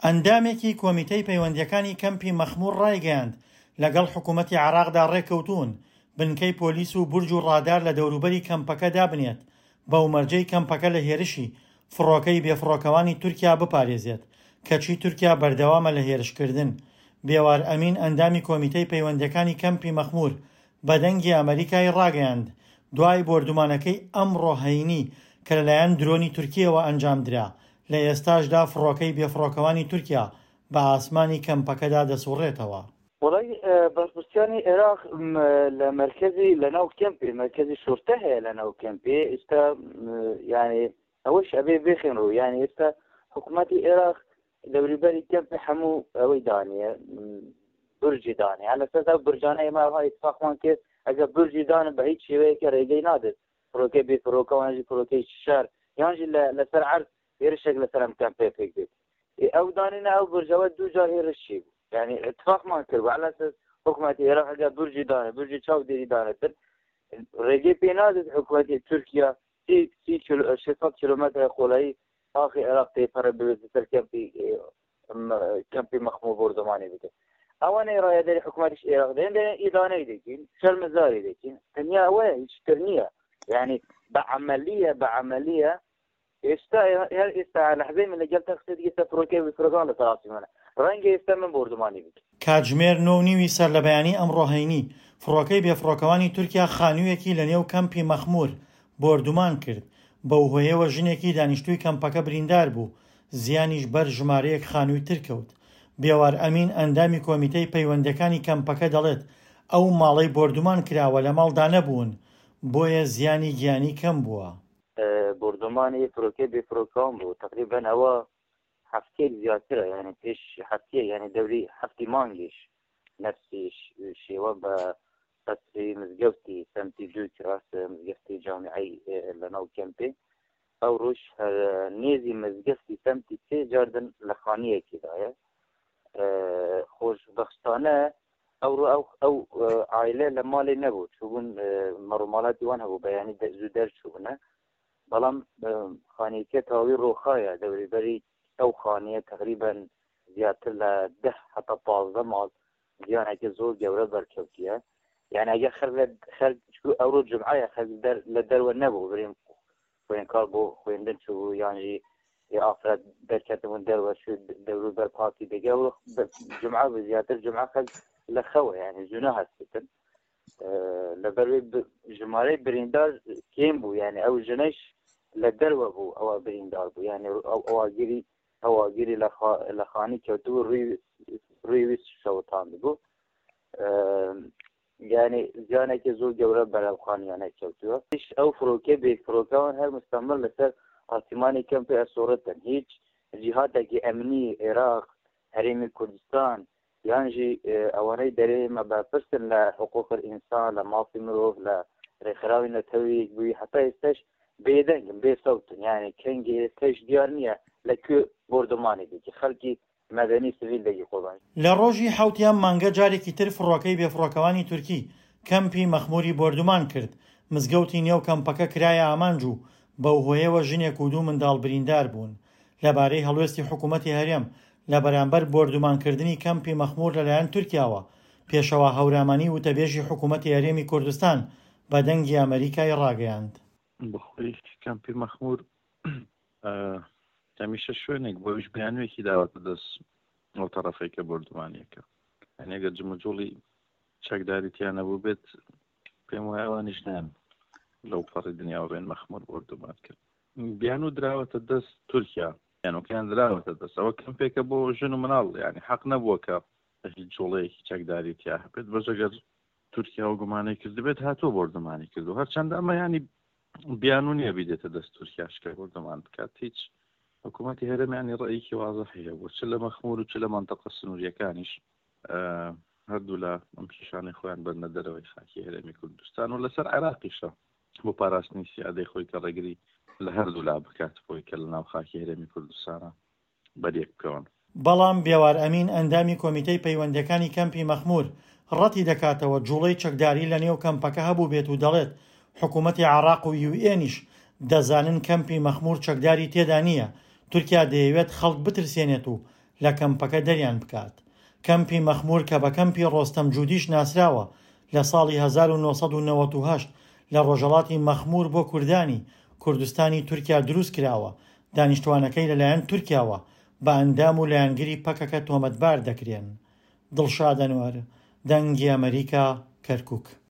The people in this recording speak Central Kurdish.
ئەندامێکی کۆمیتەی پەیوەندیەکانی کەمپی مەخموور ڕایگەیاند لەگەڵ حکوومەتی عێراقدا ڕێکەوتوون بنکەی پۆلیس و بورج و ڕادار لە دەوروبەری کەمپەکە دابنێت بە ومەرجەی کەمپەکە لە هێرشی فڕۆکەی بێفڕۆکەوانی تورکیا بپارێزێت کەچی تورکیا بەردەوامە لە هێرشکردن. بێوار ئەمین ئەندامی کۆمیتەی پەیوەندیەکانی کەمپی مەخموور بە دەنگی ئەمریکای ڕاگەیاند دوای بۆردومانەکەی ئەمڕۆ هەینی کە لەلایەن درۆنی تورکیەوە ئەنجامدرا لە ئێستاشدا فڕۆکەی بێفڕۆکەوانی تورکیا بە ئاسمانی کەمپەکەدا دەسوڕێتەوە. وڵی بەرپرسیانی عێراق لە مرکزی لەناو کەمپی مرکزی شورتە هەیە لەناو کەمپی ئێستا یعنی ئەوەش ئەبێ بخێن و یعنی ئێستا حکوومەتی عێراق دەوروبەری کەمپی هەموو ئەوەی دانیە برجی دانێ لەسەر برجانە ئێمە اتفاقمان کرد ئەگەر برجی دانە بە هیچ شێوەیەکە ڕێگەی نادێت فڕۆکەی بێفڕۆکەوانژی فڕۆکەی شار یانژی لەسەر عەرز هێرشێک لەسەر ئەم کەمپێ پێک بێت ئەو دانینە ئەو برجەوە دوو جار هێرشی بوو يعني اتفاقمان کرد و على اساس حکوومەتی عێراق ئەگەر برجی دانێ برجی چاودێری دانێتتر ڕێگەی پێ نادێت حکوومەتی تورکیا 600 کیلومتر خۆلایی ئاخی عێراق تێپەرە ببێت سەر کەمپی مەخموور بۆردەمانی بکەێت ئەوانەی ڕایەداری حکوومەتیش عێراق دێن ئیدانەی دەکەین شەرمەزاری دەکەین تەنیا ئەوەیە هیچتر نییە يعني بە عەمەلیە ئێستا لەحظەی من لەگەڵ تەخسێت ئێستا فڕۆکەی بفرۆکان لە تەڕاستی منە ڕەنگە ئێستا من بۆردەمانی بکەین. کاتژمێر 9:30 سەر لە بەیانی ئەمڕۆ هەینی فڕۆکەی بێفڕۆکەوانی تورکیا خانوویەکی لە نێو کەمپی مەخموور بۆردومان کرد بەو هۆیەوە ژنێکی دانیشتووی کەمپەکە بریندار بوو زیانیش بەر ژمارەیەک خانووی تر کەوت. بێوار ئەمین ئەندامی کۆمیتەی پەیوەندیەکانی کەمپەکە دەڵێت ئەو ماڵەی بۆردومان کراوە لە ماڵدا نەبوون بۆیە زیانی گیانی کەم بووە. بۆردومانی فڕۆکەی بێفڕۆکەوان بوو تقریبا ئەوە هەفتەیەک زیاترە یعنی پێش هەفتەیە یعنی دەوری هەفتی مانگیش نفسیش شێوە بە قەسری مزگەوتی سەمتی دوو کراس مزگەفتی جامیعەی لەناو کەمپێ ئەو ڕۆژ نێزی مزگەفتی سەمتی سێ جاردن لە خانیەکیدایە خۆشبەختانە ئەو عایلە لە ماڵێ نەبوو چوبوون مەڕووماڵاتی وان هەبوو بەیانی زوو دەرچوونە بەڵام خانیەکە تاوی ڕۆخایە دەوریبەری ئەو خانیە تقریبا زیاتر لە 10 حتا 15 ماڵ زیانێکی زۆر گەورە بەرکەوتیە یعنی ئەگە خەرج ئەوڕۆ جمعایە خەرج لە دەروە نەبوو بریم خوێنکار بۆ خوێندن چوو یانژی ئافرەت دەرکەتبوون دەروە دەوروبەر پاکی دەگە جمعە بە زیاتر جمعە خەرج لە خەوە یعنی زوونە هەستن لەبەروێ ژمارەی بریندار کێم بوو یعنی ئەو ژنەش لە دەروە بوو ئەوە بریندار بوو یعنی ئەواگیری لە خانی کەوتبوو ڕووی ویست شەوتان بوو یعنی زیانێکی زۆر گەورە بەرەو خانیانە کەوتووە ئەو فڕۆکە بێفڕۆکەوان هەر مستەمر لەسەر ئاسیمانی کەمپی ئەسۆڕەتن هیچ جیهاتێکی ئەمنی عێراق هەرێمی کوردستان یانژی ئەوانەی دەرێمە بەپرسن لە حقوق ئینسان لە مافی مرۆڤ لە ڕێکخراوی نەتەوەیەک بووی حتا ئێستاش بێدەنگم بێ سەوتن یعنی کەنگی ئێستاش دیار نییە لەکوێ بۆردومانی دیکە خەڵکی مەدەنی سڤیل دەگی خۆبان. لە ڕۆژی حوتیان مانگە جارێکی تر فڕۆکەی بێفڕۆکەوانی تورکی کەمپی مەخمووری بۆردومان کرد مزگەوتی نێو کەمپەکە کرایە ئامانج و بەو هۆیەوە ژنێک و دوو منداڵ بریندار بوون. لەبارەی هەڵوێستی حکوومەتی هەرێم لە بەرامبەر بۆردومانکردنی کەمپی مەخموور لەلایەن تورکیاوە پێشەوە هەورامانی وتەبێژی حکوومەتی هەرێمی کوردستان بە دەنگی ئەمریکای ڕاگەیاند. بەخۆی کەمپی مەخموور هەمیشە شوێنێک بۆ ئەوش بەیانوێکی داوەتە دەست ئەو تەڕەفێکە بۆردومانیەکە هەنێگە جمەجۆڵی چەکداریتیان نەبوو بێت پێم وایە ئەوانیش نان لەو پەڕی دنیاوە بێن مەخموور بۆردومان کرد بیان و دراوەتە دەست تورکیا یانوکیان دراوەتە دەست ئەوە کەمپێکە بۆ ژن و مناڵ یعنی حەق نەبووە کە هیچ جۆڵەیەکی چەکداریتیا هەبێت بەژەگەر تورکیا و گومانەی کرد بێت هاتووە بۆردومانی کرد و هەرچەندە ئەمە ینی بیان و نییە بیدێتە دەست تورکیاشکە بۆردومان بکات هیچ حکوومەتی هەرێمیانی ڕێیکی وازەح هەیە بۆ چ لە مەخموور و چ لە مەنتەقە سنووریەکانیش هەردوو لە ئەم پیشانەی خۆیان بەرنە دەرەوەی خاکی هەرێمی کوردستان و لەسەر عێراقیشە بۆ پاراستنی سیادەی خۆی کە ڕێگری لە هەردوو لا بکات بۆی کە لە ناو خاکی هەرێمی کوردستانە بەریەک بکەون. بەڵام بێوار ئەمین ئەندامی کۆمیتەی پەیوەندیەکانی کەمپی مەخموور ڕەتی دەکاتەوە جوڵەی چەکداری لە نێو کەمپەکە هەبوو بێت و دەڵێت حکوومەتی عێراق و یوئێنیش دەزانن کەمپی مەخموور چەکداری تێدا نییە تورکیا دەیەوێت خەڵک بترسێنێت و لە کەمپەکە دەریان بکات. کەمپی مەخموور کە بە کەمپی ڕۆستەم جودیش ناسراوە لە ساڵی 1998 لە ڕۆژهەڵاتی مەخموور بۆ کوردانی کوردستانی تورکیا دروست کراوە. دانیشتوانەکەی لەلایەن تورکیاوە بە ئەندام و لایەنگری پەکەکە تۆمەتبار دەکرێن. دڵشاد ئەنوەر، دەنگی ئەمریکا، کەرکووک.